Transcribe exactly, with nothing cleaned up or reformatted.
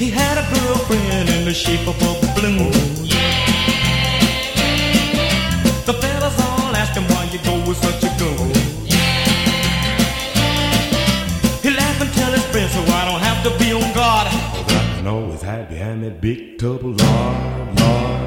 He had a girlfriend in the shape of a balloon. The fellas all asked him why you go with such a goon. He laughed and tell his friends so I don't have to be on guard. Cause I can always hide behind that big tub of lard, lard.